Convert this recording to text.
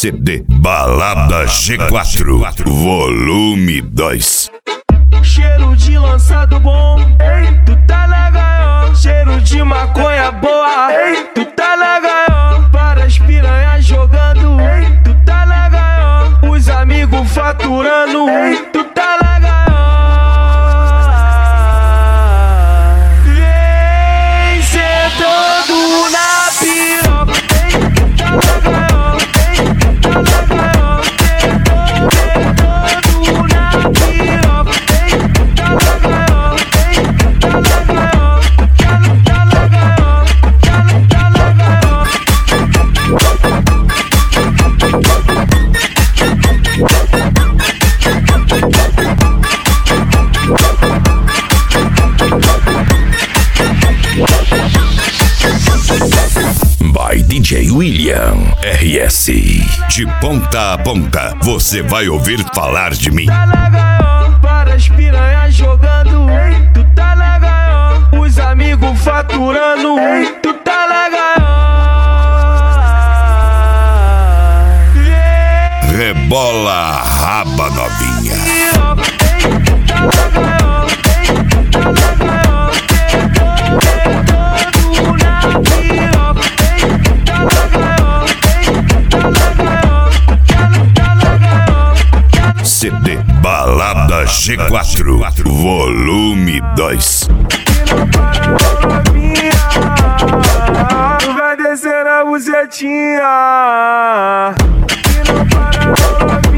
CD Balada G4, volume 2. Cheiro de lançado bom, ei, tu tá legal. Cheiro de maconha boa, ei, tu tá legal. Várias piranhas jogando, ei, tu tá legal. Os amigos faturando, ei, tu tá legal. Vem sentando na piroca, ei, tu tá legal. Ei, tu tá legal. Sentando na piroca. By DJ William RS. De ponta a ponta, você vai ouvir falar de mim. Tá legal, várias piranhas jogando, ei, tu tá legal. Os amigos faturando, ei, tu tá legal. Rebola a raba novinha. CD Balada G4, volume 2. Tu vai descer na bucetinha.